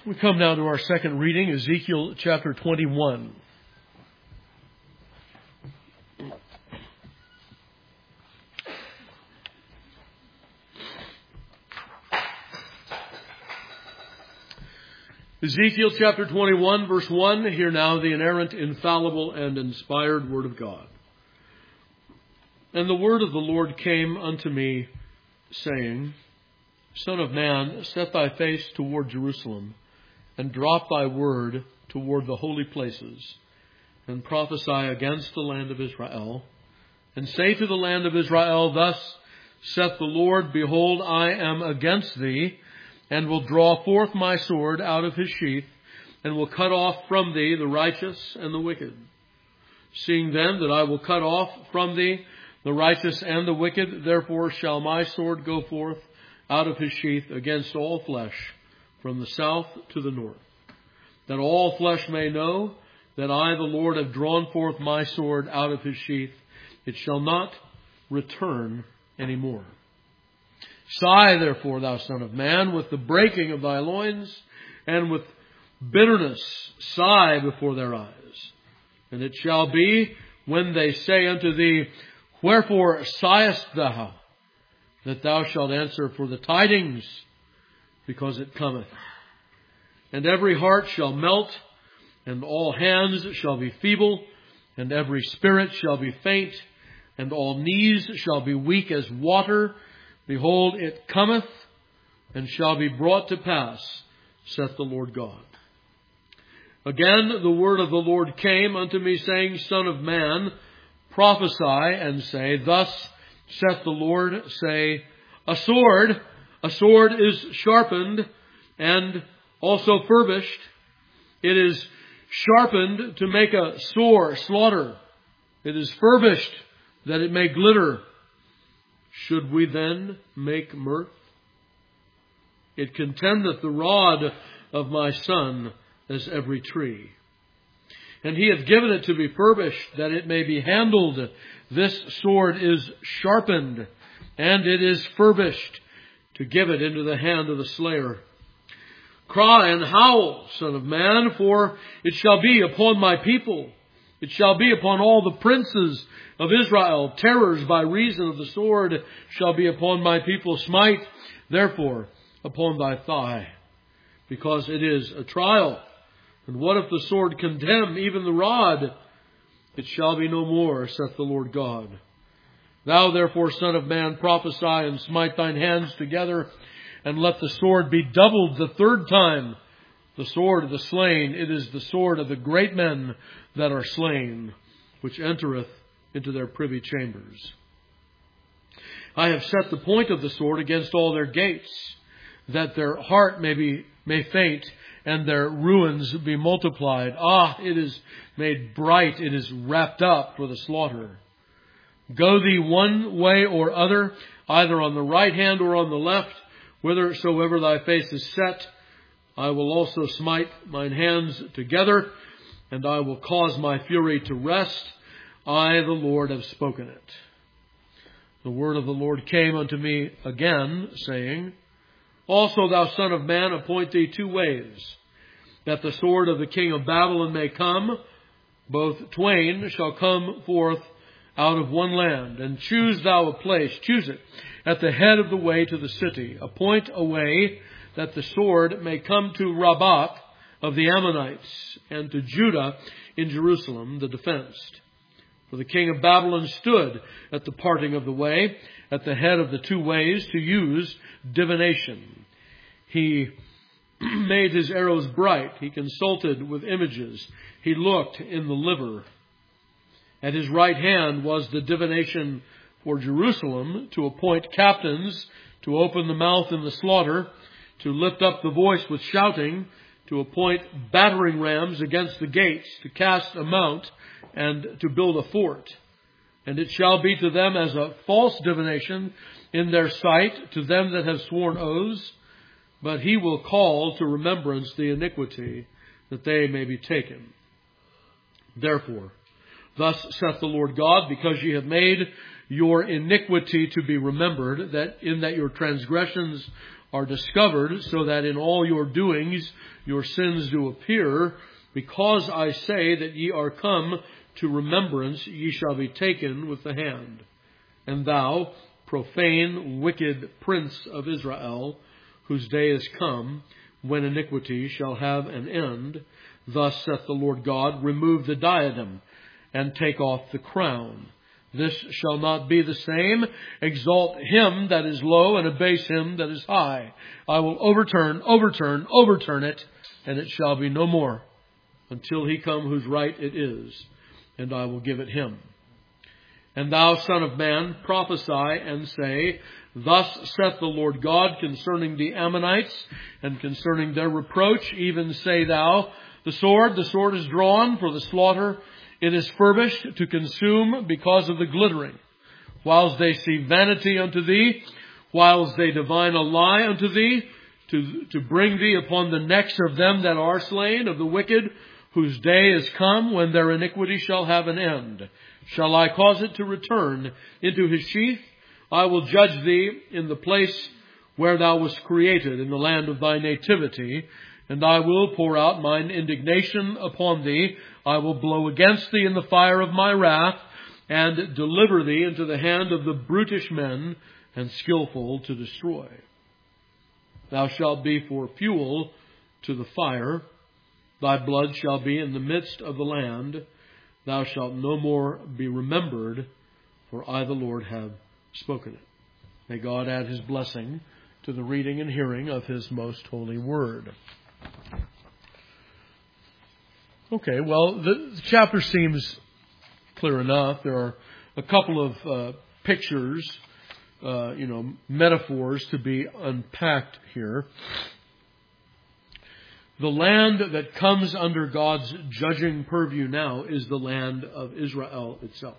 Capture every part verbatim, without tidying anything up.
We come now to our second reading, Ezekiel chapter twenty-one. Ezekiel chapter twenty-one, verse one, hear now the inerrant, infallible, and inspired word of God. And the word of the Lord came unto me, saying, Son of man, set thy face toward Jerusalem, and drop thy word toward the holy places, and prophesy against the land of Israel, and say to the land of Israel, Thus saith the Lord, Behold, I am against thee, and will draw forth my sword out of his sheath, and will cut off from thee the righteous and the wicked. Seeing then that I will cut off from thee the righteous and the wicked, therefore shall my sword go forth out of his sheath against all flesh, from the south to the north, that all flesh may know that I, the Lord, have drawn forth my sword out of his sheath. It shall not return any more. Sigh, therefore, thou son of man, with the breaking of thy loins, and with bitterness sigh before their eyes. And it shall be, when they say unto thee, Wherefore sighest thou? That thou shalt answer, For the tidings, because it cometh. And every heart shall melt, and all hands shall be feeble, and every spirit shall be faint, and all knees shall be weak as water. Behold, it cometh, and shall be brought to pass, saith the Lord God. Again the word of the Lord came unto me, saying, Son of man, prophesy, and say, Thus saith the Lord, say, A sword, a sword is sharpened, and also furbished. It is sharpened to make a sore slaughter. It is furbished that it may glitter. Should we then make mirth? It contendeth the rod of my son as every tree. And he hath given it to be furbished, that it may be handled. This sword is sharpened, and it is furbished, to give it into the hand of the slayer. Cry and howl, Son of man, for it shall be upon my people. It shall be upon all the princes of Israel. Terrors by reason of the sword shall be upon my people. Smite, therefore, upon thy thigh, because it is a trial. And what if the sword condemn even the rod? It shall be no more, saith the Lord God. Thou therefore, Son of man, prophesy and smite thine hands together, and let the sword be doubled the third time. The sword of the slain, it is the sword of the great men that are slain, which entereth into their privy chambers. I have set the point of the sword against all their gates, that their heart may be may faint, and their ruins be multiplied. Ah, it is made bright, it is wrapped up for the slaughter. Go thee one way or other, either on the right hand or on the left, whithersoever thy face is set. I will also smite mine hands together, and I will cause my fury to rest. I, the Lord, have spoken it. The word of the Lord came unto me again, saying, Also, thou son of man, appoint thee two ways, that the sword of the king of Babylon may come. Both twain shall come forth out of one land. And choose thou a place, choose it, at the head of the way to the city. Appoint a way that the sword may come to Rabbah of the Ammonites, and to Judah in Jerusalem, the defenced. For the king of Babylon stood at the parting of the way, at the head of the two ways, to use divination. He made his arrows bright. He consulted with images. He looked in the liver. At his right hand was the divination for Jerusalem, to appoint captains, to open the mouth in the slaughter, to lift up the voice with shouting, to appoint battering rams against the gates, to cast a mount, and to build a fort. And it shall be to them as a false divination in their sight, to them that have sworn oaths. But he will call to remembrance the iniquity, that they may be taken. Therefore, thus saith the Lord God, because ye have made your iniquity to be remembered, that in that your transgressions are discovered, so that in all your doings your sins do appear, because I say that ye are come to remembrance, ye shall be taken with the hand. And thou, profane, wicked prince of Israel, whose day is come, when iniquity shall have an end, thus saith the Lord God, remove the diadem, and take off the crown. This shall not be the same. Exalt him that is low, and abase him that is high. I will overturn, overturn, overturn it, and it shall be no more, until he come whose right it is, and I will give it him. And thou, son of man, prophesy and say, thus saith the Lord God concerning the Ammonites, and concerning their reproach, even say thou, the sword, the sword is drawn for the slaughter. It is furbished to consume because of the glittering. Whilst they see vanity unto thee, whilst they divine a lie unto thee, to, to bring thee upon the necks of them that are slain, of the wicked, whose day is come, when their iniquity shall have an end. Shall I cause it to return into his sheath? I will judge thee in the place where thou wast created, in the land of thy nativity, and I will pour out mine indignation upon thee. I will blow against thee in the fire of my wrath, and deliver thee into the hand of the brutish men, and skillful to destroy. Thou shalt be for fuel to the fire. Thy blood shall be in the midst of the land. Thou shalt no more be remembered, for I, the Lord, have spoken it. May God add his blessing to the reading and hearing of his most holy word. Okay, well, the, the chapter seems clear enough. There are a couple of uh, pictures, uh, you know, metaphors to be unpacked here. The land that comes under God's judging purview now is the land of Israel itself.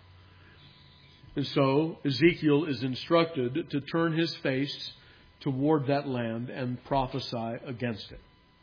And so Ezekiel is instructed to turn his face toward that land and prophesy against it.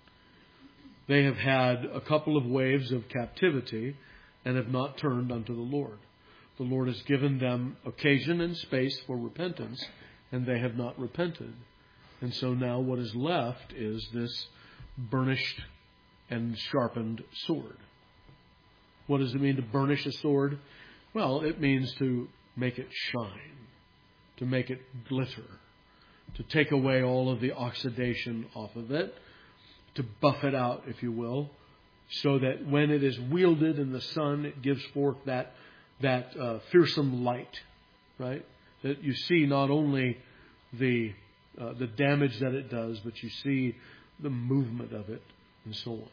They have had a couple of waves of captivity and have not turned unto the Lord. The Lord has given them occasion and space for repentance, and they have not repented. And so now what is left is this burnished and sharpened sword. What does it mean to burnish a sword? Well, it means to make it shine, to make it glitter, to take away all of the oxidation off of it, to buff it out, if you will, so that when it is wielded in the sun, it gives forth that that uh, fearsome light, right? That you see not only the uh, the damage that it does, but you see the movement of it, and so on.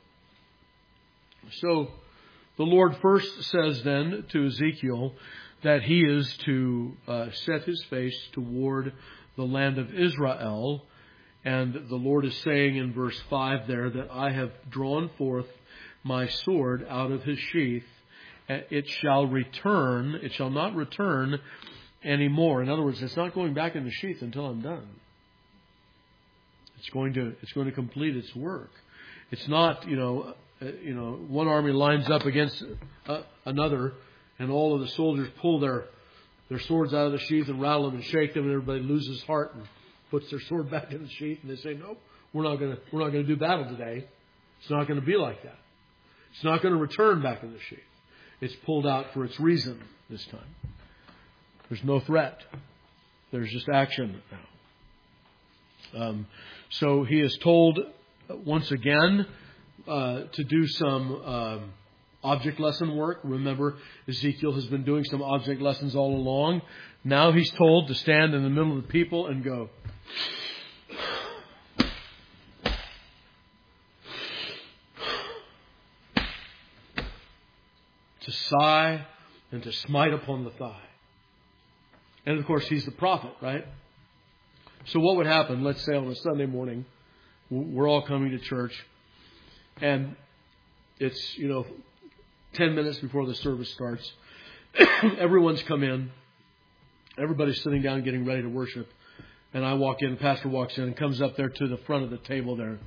So the Lord first says then to Ezekiel that he is to uh, set his face toward the land of Israel. And the Lord is saying in verse five there that I have drawn forth my sword out of his sheath. It shall return. It shall not return anymore. In other words, it's not going back in the sheath until I'm done. It's going to, it's going to complete its work. It's not, you know, uh, you know, one army lines up against uh, another, and all of the soldiers pull their their swords out of the sheath and rattle them and shake them, and everybody loses heart and puts their sword back in the sheath, and they say, "Nope, we're not going to, we're not going to do battle today. It's not going to be like that. It's not going to return back in the sheath. It's pulled out for its reason this time. There's no threat. There's just action now." Um, so he is told once again uh, to do some um, object lesson work. Remember, Ezekiel has been doing some object lessons all along. Now he's told to stand in the middle of the people and go, to sigh and to smite upon the thigh. And of course, he's the prophet, right? So what would happen, let's say on a Sunday morning, we're all coming to church, and it's, you know, ten minutes before the service starts. Everyone's come in. Everybody's sitting down getting ready to worship. And I walk in, the pastor walks in and comes up there to the front of the table there.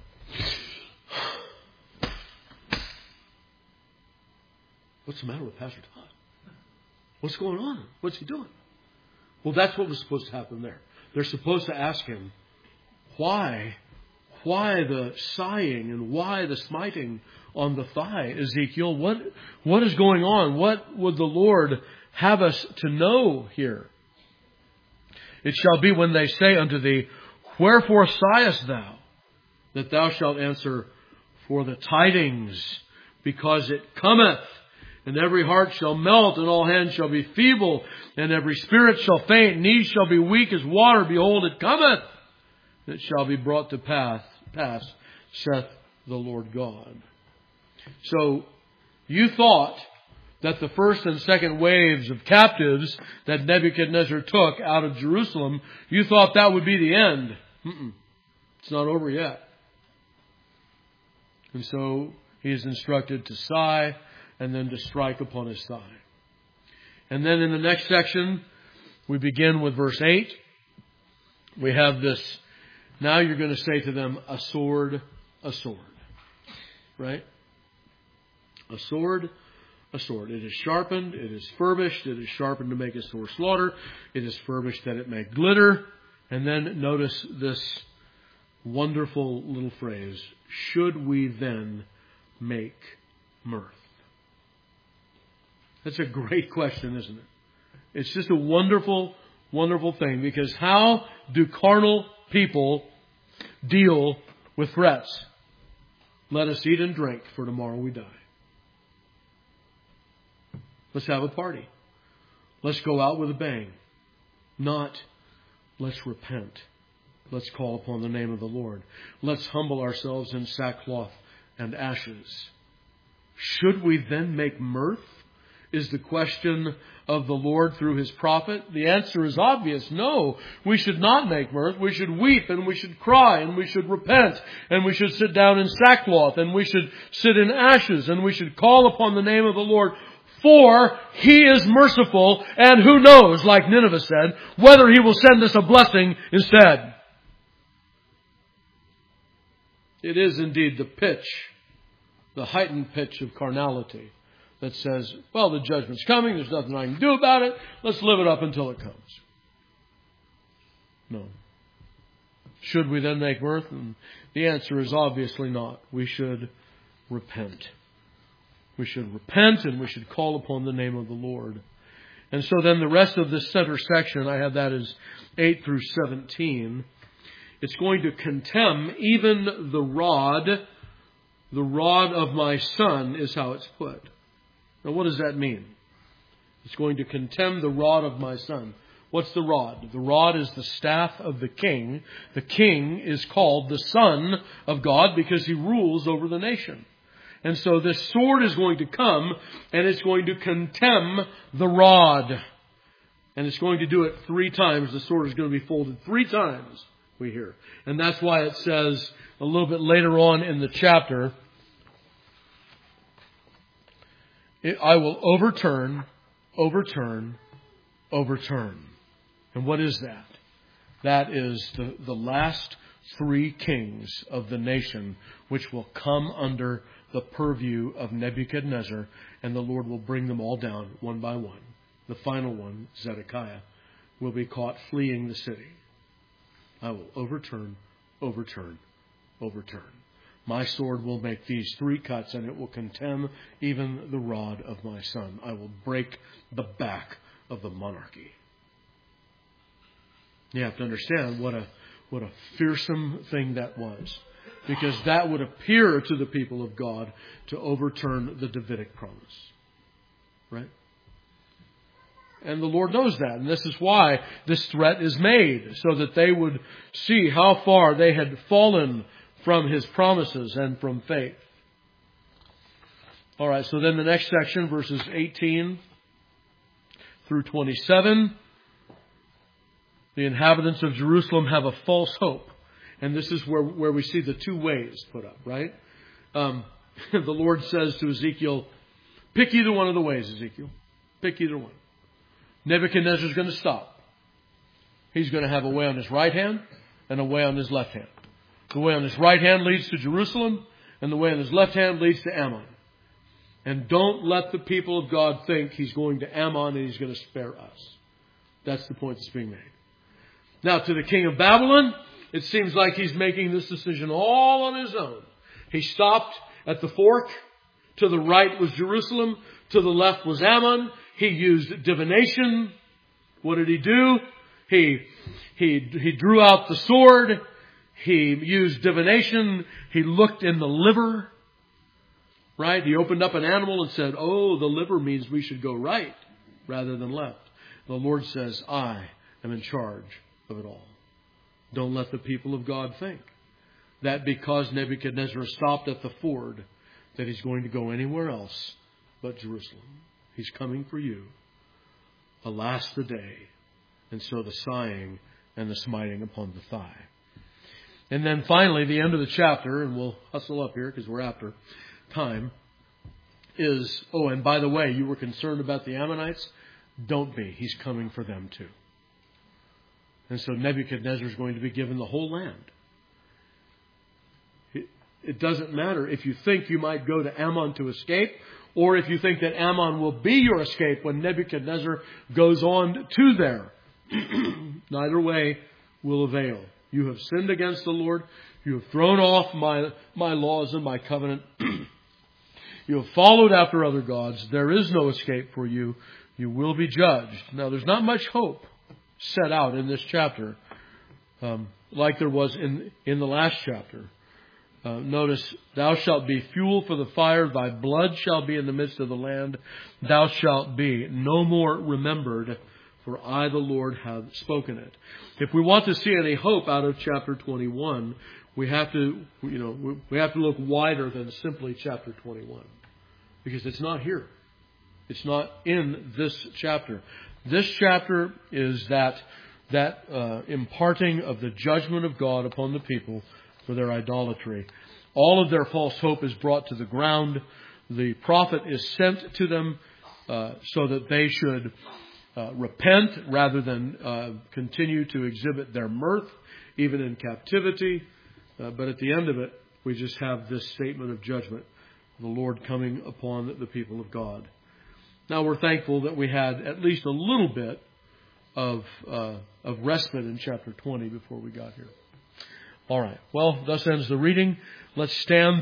What's the matter with Pastor Todd? What's going on? What's he doing? Well, that's what was supposed to happen there. They're supposed to ask him, why? Why the sighing and why the smiting on the thigh, Ezekiel? What, what is going on? What would the Lord have us to know here? It shall be when they say unto thee, Wherefore sighest thou? That thou shalt answer, For the tidings, because it cometh. And every heart shall melt, and all hands shall be feeble, and every spirit shall faint, knees shall be weak as water. Behold, it cometh. It shall be brought to pass, pass, saith the Lord God. So, you thought that the first and second waves of captives that Nebuchadnezzar took out of Jerusalem, you thought that would be the end. Mm-mm. It's not over yet. And so, he is instructed to sigh and then to strike upon his thigh. And then in the next section, we begin with verse eight. We have this, now you're going to say to them, a sword, a sword. Right? A sword, a sword. It is sharpened, it is furbished, it is sharpened to make a sore slaughter, it is furbished that it may glitter. And then notice this wonderful little phrase, should we then make mirth? That's a great question, isn't it? It's just a wonderful, wonderful thing, because how do carnal people deal with threats? Let us eat and drink, for tomorrow we die. Let's have a party. Let's go out with a bang. Not, let's repent. Let's call upon the name of the Lord. Let's humble ourselves in sackcloth and ashes. Should we then make mirth? Is the question of the Lord through His prophet. The answer is obvious. No, we should not make mirth. We should weep and we should cry and we should repent and we should sit down in sackcloth and we should sit in ashes and we should call upon the name of the Lord. For He is merciful, and who knows, like Nineveh said, whether He will send us a blessing instead. It is indeed the pitch, the heightened pitch of carnality that says, well, the judgment's coming, there's nothing I can do about it, let's live it up until it comes. No. Should we then make mirth? And the answer is obviously not. We should repent. We should repent and we should call upon the name of the Lord. And so then the rest of this center section, I have that as eight through seventeen. It's going to contemn even the rod. The rod of my son is how it's put. Now what does that mean? It's going to contemn the rod of my son. What's the rod? The rod is the staff of the king. The king is called the Son of God because he rules over the nation. And so this sword is going to come and it's going to contemn the rod. And it's going to do it three times. The sword is going to be folded three times, we hear. And that's why it says a little bit later on in the chapter, I will overturn, overturn, overturn. And what is that? That is the, the last three kings of the nation which will come under the purview of Nebuchadnezzar, and the Lord will bring them all down one by one. The final one, Zedekiah, will be caught fleeing the city. I will overturn, overturn, overturn. My sword will make these three cuts, and it will contemn even the rod of my son. I will break the back of the monarchy. You have to understand what a what a fearsome thing that was. Because that would appear to the people of God to overturn the Davidic promise. Right? And the Lord knows that. And this is why this threat is made. So that they would see how far they had fallen from His promises and from faith. All right, so then the next section, verses eighteen through twenty-seven. The inhabitants of Jerusalem have a false hope. And this is where, where we see the two ways put up, right? Um, the Lord says to Ezekiel, pick either one of the ways, Ezekiel. Pick either one. Nebuchadnezzar is going to stop. He's going to have a way on his right hand and a way on his left hand. The way on his right hand leads to Jerusalem, and the way on his left hand leads to Ammon. And don't let the people of God think He's going to Ammon and He's going to spare us. That's the point that's being made. Now, to the king of Babylon, it seems like he's making this decision all on his own. He stopped at the fork. To the right was Jerusalem. To the left was Ammon. He used divination. What did he do? He, he, he drew out the sword. He used divination. He looked in the liver. Right? He opened up an animal and said, oh, the liver means we should go right rather than left. The Lord says, I am in charge of it all. Don't let the people of God think that because Nebuchadnezzar stopped at the ford, that he's going to go anywhere else but Jerusalem. He's coming for you. Alas the day. And so the sighing and the smiting upon the thigh. And then finally, the end of the chapter, and we'll hustle up here because we're after time, is, oh, and by the way, you were concerned about the Ammonites? Don't be. He's coming for them too. And so Nebuchadnezzar is going to be given the whole land. It doesn't matter if you think you might go to Ammon to escape, or if you think that Ammon will be your escape when Nebuchadnezzar goes on to there. Neither way will avail. You have sinned against the Lord. You have thrown off my, my laws and my covenant. You have followed after other gods. There is no escape for you. You will be judged. Now, there's not much hope set out in this chapter, um, like there was in, in the last chapter. Uh, notice, thou shalt be fuel for the fire, thy blood shall be in the midst of the land, thou shalt be no more remembered, for I, the Lord, have spoken it. If we want to see any hope out of chapter twenty-one, we have to, you know, we have to look wider than simply chapter twenty-one, because it's not here. It's not in this chapter. This chapter is that that uh, imparting of the judgment of God upon the people for their idolatry. All of their false hope is brought to the ground. The prophet is sent to them uh, so that they should uh, repent rather than uh, continue to exhibit their mirth, even in captivity. Uh, but at the end of it, we just have this statement of judgment, the Lord coming upon the people of God. Now, we're thankful that we had at least a little bit of uh, of respite in chapter twenty before we got here. All right. Well, thus ends the reading. Let's stand.